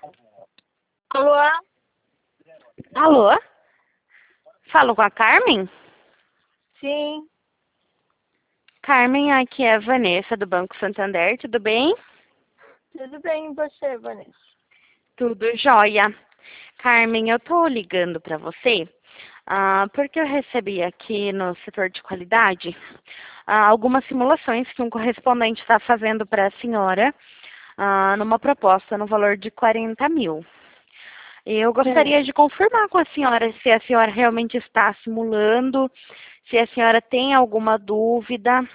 Alô? Alô? Falo com a Carmen? Sim, Carmen, aqui é a Vanessa do Banco Santander, tudo bem? tudo bem e você, Vanessa? Tudo jóia. Carmen, eu tô ligando para você porque eu recebi aqui no setor de qualidade algumas simulações que um correspondente está fazendo para a senhora numa proposta no valor de 40 mil. Eu Sim. gostaria de confirmar com a senhora se a senhora realmente está simulando, se a senhora tem alguma dúvida.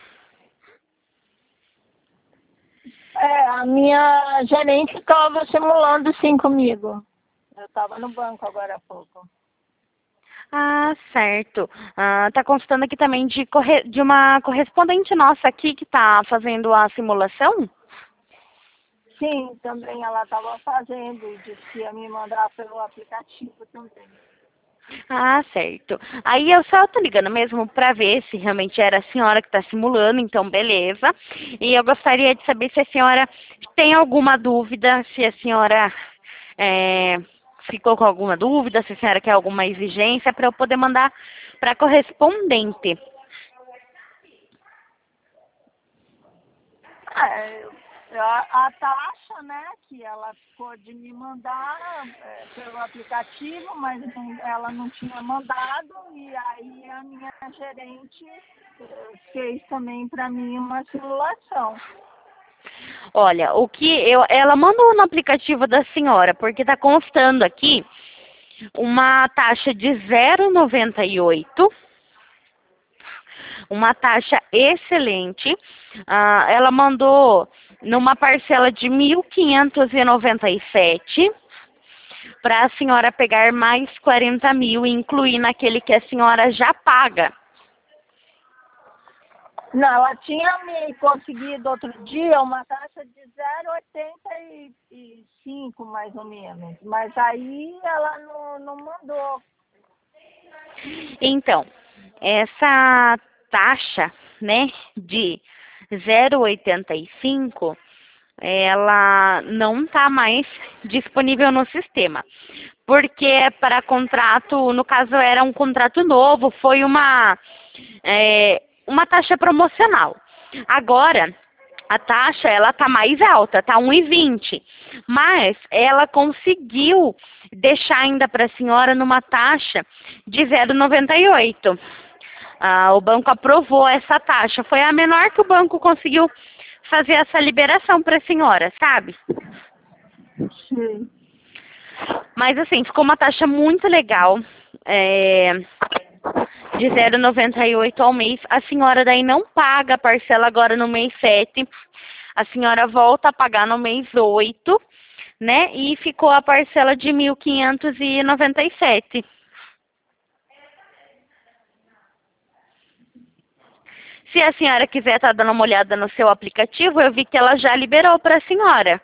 A minha gerente estava simulando sim comigo. Eu estava no banco agora há pouco. Ah, certo. Tá constando aqui também de uma correspondente nossa aqui que está fazendo a simulação? Sim, também ela estava fazendo e disse que ia me mandar pelo aplicativo também. Ah, certo. Aí eu só tô ligando mesmo para ver se realmente era a senhora que está simulando, então beleza. E eu gostaria de saber se a senhora tem alguma dúvida, se a senhora ficou com alguma dúvida, se a senhora quer alguma exigência para eu poder mandar para correspondente. É, a taxa, né, que ela ficou de me mandar pelo aplicativo, mas ela não tinha mandado, e aí a minha gerente fez também para mim uma simulação. Olha, ela mandou no aplicativo da senhora, porque está constando aqui uma taxa de 0,98, uma taxa excelente. Ela mandou numa parcela de 1.597 para a senhora pegar mais 40 mil e incluir naquele que a senhora já paga. Não, ela tinha me conseguido outro dia uma taxa de 0,85 mais ou menos, mas aí ela não mandou. Então, essa taxa, né, de 0,85, ela não está mais disponível no sistema, porque é para contrato, no caso era um contrato novo, foi uma taxa promocional. Agora, a taxa ela tá mais alta, tá 1,20, mas ela conseguiu deixar ainda para a senhora numa taxa de 0,98. O banco aprovou essa taxa, foi a menor que o banco conseguiu fazer essa liberação para a senhora, sabe? Sim. Mas assim, ficou uma taxa muito legal, de 0,98 ao mês. A senhora daí não paga a parcela agora no mês 7. A senhora volta a pagar no mês 8, né? E ficou a parcela de 1.597. Se a senhora quiser estar dando uma olhada no seu aplicativo, eu vi que ela já liberou para a senhora.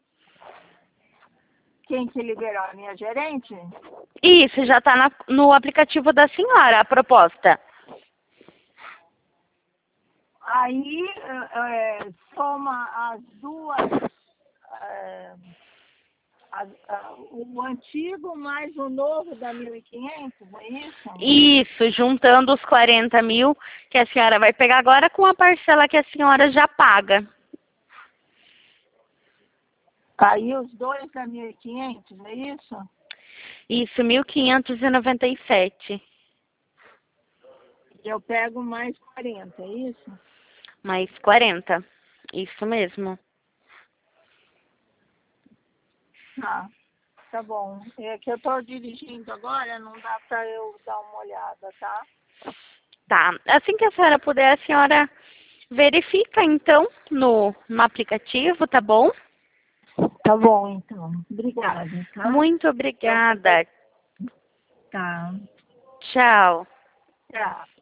Quem que liberou? A minha gerente? Isso, já está no aplicativo da senhora a proposta. Aí soma as duas, é, o antigo mais o novo da 1.500, é isso? Isso, juntando os 40 mil que a senhora vai pegar agora com a parcela que a senhora já paga. Aí os dois da 1.500, é isso? Isso, 1.597. Eu pego mais 40, é isso? Mais 40. Isso mesmo. Tá bom. É que eu estou dirigindo agora, não dá para eu dar uma olhada, tá? Tá. Assim que a senhora puder, a senhora verifica, então, no aplicativo, tá bom? Tá bom, então. Obrigada, tá? Muito obrigada. Tá. Tchau. Tchau.